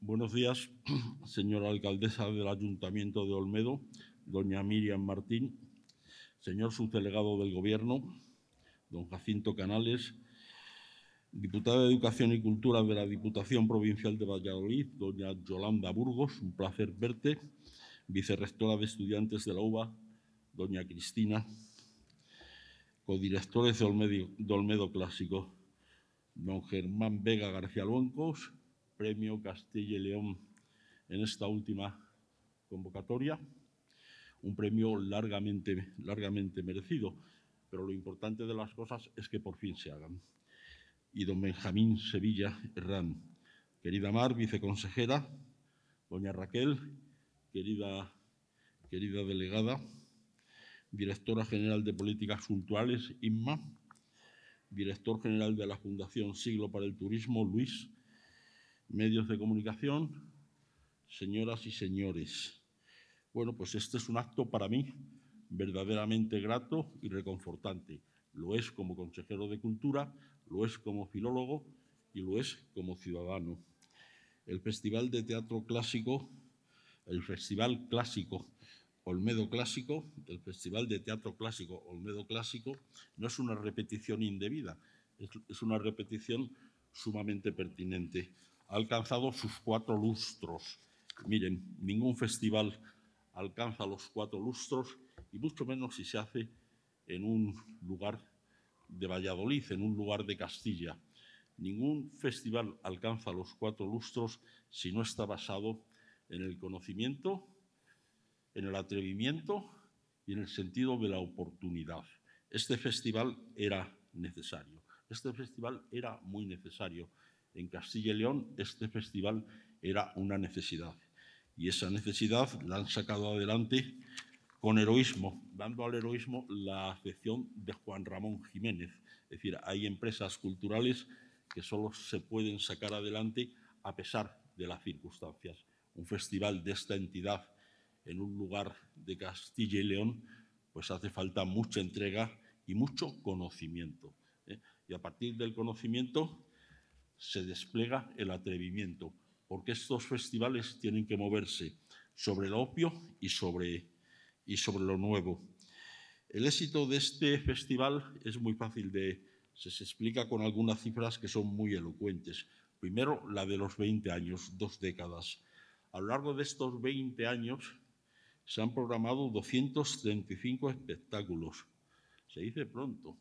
Buenos días, señora alcaldesa del Ayuntamiento de Olmedo, doña Miriam Martín, señor subdelegado del Gobierno, don Jacinto Canales, diputada de Educación y Cultura de la Diputación Provincial de Valladolid, doña Yolanda Burgos, un placer verte, vicerrectora de Estudiantes de la UBA, doña Cristina, codirectores de Olmedo Clásico, don Germán Vega García Luencos, Premio Castilla y León en esta última convocatoria, un premio largamente merecido, pero lo importante de las cosas es que por fin se hagan. Y don Benjamín Sevilla Herrán, querida Mar, viceconsejera, doña Raquel, querida delegada, directora general de Políticas Culturales, Inma, director general de la Fundación Siglo para el Turismo, Luis, medios de comunicación, señoras y señores. Bueno, pues este es un acto para mí verdaderamente grato y reconfortante. Lo es como consejero de Cultura, lo es como filólogo y lo es como ciudadano. El Festival de Teatro Clásico, el Festival Clásico Olmedo Clásico, el Festival de Teatro Clásico Olmedo Clásico, no es una repetición indebida, es una repetición sumamente pertinente. Ha alcanzado sus 4 lustros. Miren, ningún festival alcanza los 4 lustros y mucho menos si se hace en un lugar de Valladolid, en un lugar de Castilla. Ningún festival alcanza los 4 lustros si no está basado en el conocimiento, en el atrevimiento y en el sentido de la oportunidad. Este festival era necesario. Este festival era muy necesario. En Castilla y León este festival era una necesidad. Y esa necesidad la han sacado adelante con heroísmo, dando al heroísmo la afección de Juan Ramón Jiménez. Es decir, hay empresas culturales que solo se pueden sacar adelante a pesar de las circunstancias. Un festival de esta entidad en un lugar de Castilla y León, pues hace falta mucha entrega y mucho conocimiento. Y a partir del conocimiento se despliega el atrevimiento, porque estos festivales tienen que moverse sobre lo obvio y sobre lo nuevo. El éxito de este festival es muy fácil se explica con algunas cifras que son muy elocuentes. Primero, la de los 20 años, 2 décadas. A lo largo de estos 20 años se han programado 235 espectáculos. Se dice pronto,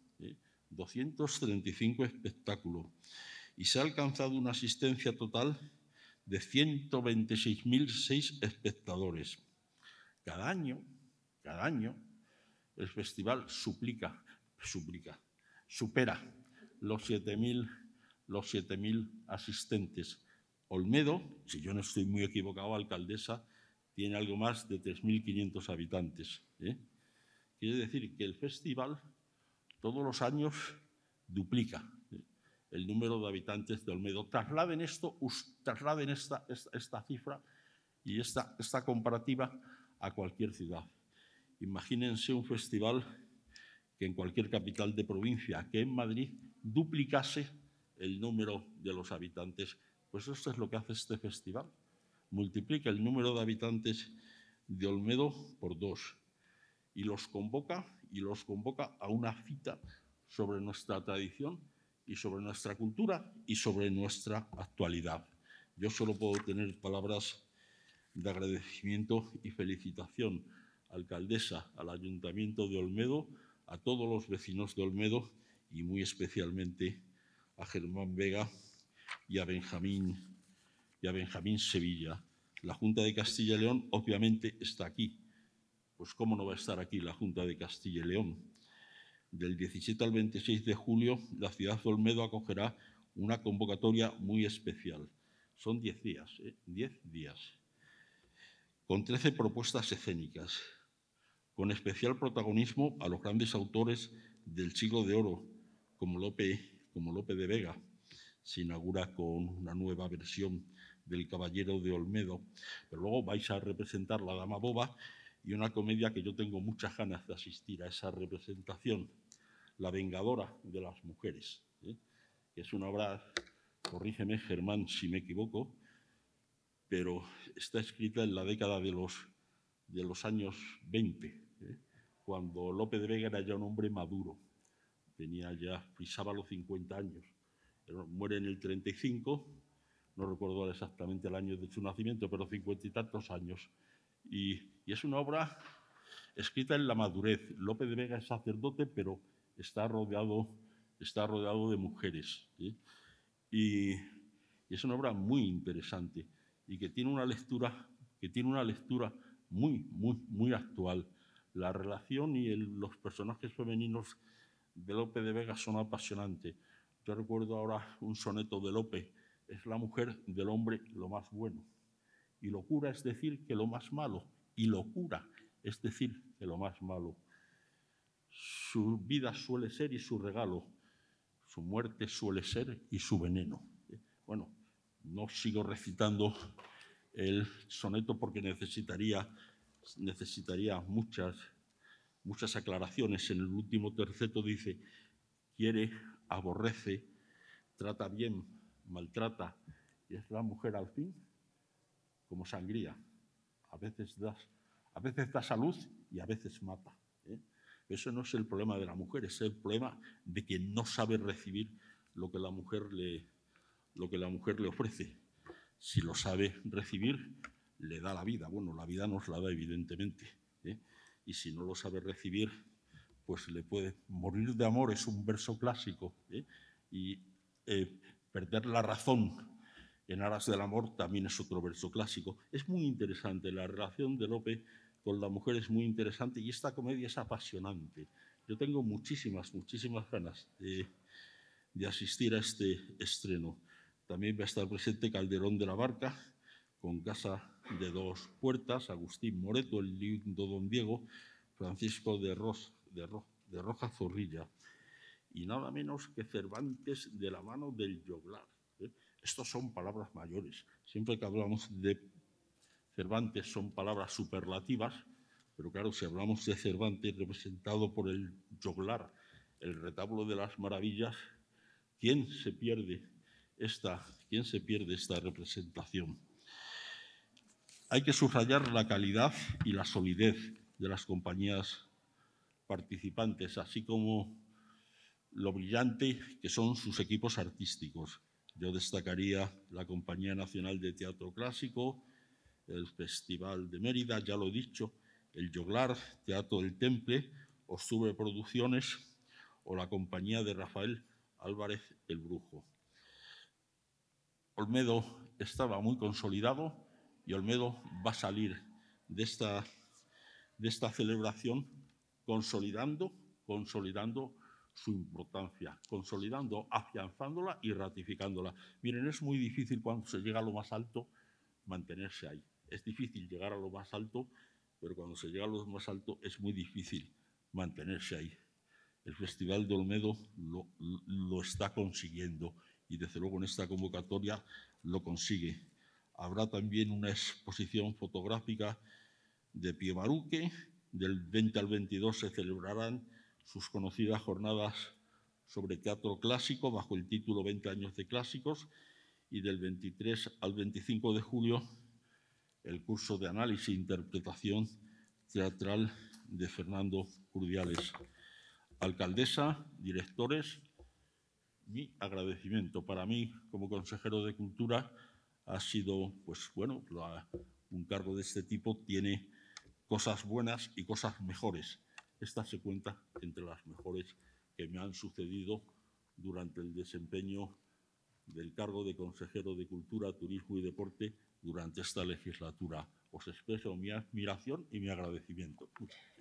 235 espectáculos. Y se ha alcanzado una asistencia total de 126.006 espectadores. Cada año, el festival supera los 7.000 asistentes. Olmedo, si yo no estoy muy equivocado, alcaldesa, tiene algo más de 3.500 habitantes. Quiere decir que el festival todos los años duplica el número de habitantes de Olmedo. Trasladen esta cifra y esta comparativa a cualquier ciudad. Imagínense un festival que en cualquier capital de provincia, que en Madrid, duplicase el número de los habitantes. Pues esto es lo que hace este festival. Multiplica el número de habitantes de Olmedo por 2 y los convoca a una cita sobre nuestra tradición y sobre nuestra cultura y sobre nuestra actualidad. Yo solo puedo tener palabras de agradecimiento y felicitación, alcaldesa, al Ayuntamiento de Olmedo, a todos los vecinos de Olmedo y muy especialmente a Germán Vega y a Benjamín Sevilla. La Junta de Castilla y León obviamente está aquí. Pues ¿cómo no va a estar aquí la Junta de Castilla y León? Del 17 al 26 de julio, la ciudad de Olmedo acogerá una convocatoria muy especial. Son 10 días, 10 días. Con 13 propuestas escénicas, con especial protagonismo a los grandes autores del siglo de oro, como Lope de Vega. Se inaugura con una nueva versión del Caballero de Olmedo, pero luego vais a representar La Dama Boba y una comedia que yo tengo muchas ganas de asistir a esa representación, La Vengadora de las Mujeres, que es una obra, corrígeme Germán si me equivoco, pero está escrita en la década de los años 20, cuando Lope de Vega era ya un hombre maduro, pisaba los 50 años. Muere en el 35, no recuerdo exactamente el año de su nacimiento, pero 50 y tantos años. Y es una obra escrita en la madurez. Lope de Vega es sacerdote, pero está rodeado de mujeres. Y es una obra muy interesante y que tiene una lectura muy, muy, muy actual. La relación y los personajes femeninos de Lope de Vega son apasionantes. Yo recuerdo ahora un soneto de Lope: es la mujer del hombre lo más bueno, y locura es decir que lo más malo, y locura es decir que lo más malo. Su vida suele ser y su regalo, su muerte suele ser y su veneno. Bueno, no sigo recitando el soneto porque necesitaría muchas aclaraciones. En el último terceto dice: quiere, aborrece, trata bien, maltrata, y es la mujer al fin como sangría. A veces da salud y a veces mata. Eso no es el problema de la mujer, es el problema de que no sabe recibir lo que la mujer le ofrece. Si lo sabe recibir, le da la vida. Bueno, la vida nos la da, evidentemente. Y si no lo sabe recibir, pues le puede morir de amor, es un verso clásico. Y perder la razón en aras del amor también es otro verso clásico. Es muy interesante, la relación de Lope con la mujer es muy interesante y esta comedia es apasionante. Yo tengo muchísimas ganas de asistir a este estreno. También va a estar presente Calderón de la Barca, con Casa de Dos Puertas, Agustín Moreto, el lindo Don Diego, Francisco de Roja Zorrilla, y nada menos que Cervantes de la mano del joglar. Estos son palabras mayores. Siempre que hablamos de Cervantes son palabras superlativas, pero claro, si hablamos de Cervantes representado por el joglar, el retablo de las maravillas, ¿quién se pierde esta representación? Hay que subrayar la calidad y la solidez de las compañías participantes, así como lo brillante que son sus equipos artísticos. Yo destacaría la Compañía Nacional de Teatro Clásico, el Festival de Mérida, ya lo he dicho, el Joglar, Teatro del Temple, Octubre Producciones o la compañía de Rafael Álvarez el Brujo. Olmedo estaba muy consolidado y Olmedo va a salir de esta celebración consolidando su importancia, afianzándola y ratificándola. Miren, es muy difícil cuando se llega a lo más alto mantenerse ahí. Es difícil llegar a lo más alto, pero cuando se llega a lo más alto es muy difícil mantenerse ahí. El Festival de Olmedo lo está consiguiendo y desde luego en esta convocatoria lo consigue. Habrá también una exposición fotográfica de Pío Baruque. Del 20 al 22 se celebrarán sus conocidas jornadas sobre teatro clásico bajo el título 20 años de clásicos, y del 23 al 25 de julio el curso de análisis e interpretación teatral de Fernando Urdiales. Alcaldesa, directores, mi agradecimiento. Para mí, como consejero de Cultura, ha sido, pues bueno, un cargo de este tipo tiene cosas buenas y cosas mejores. Esta se cuenta entre las mejores que me han sucedido durante el desempeño del cargo de consejero de Cultura, Turismo y Deporte durante esta legislatura. Os expreso mi admiración y mi agradecimiento.